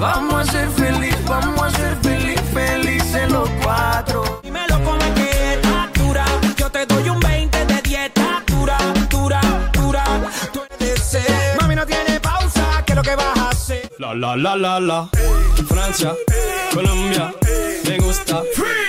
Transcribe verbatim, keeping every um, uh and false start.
Vamos a ser feliz, vamos a ser feliz, felices los cuatro. Dímelo con el que está dura. Yo te doy un veinte de dieta dura, dura, dura. Tú eres ser. Mami, no tiene pausa, ¿qué es lo que vas a hacer? La, la, la, la, la. Francia, Colombia, me gusta. Freeze.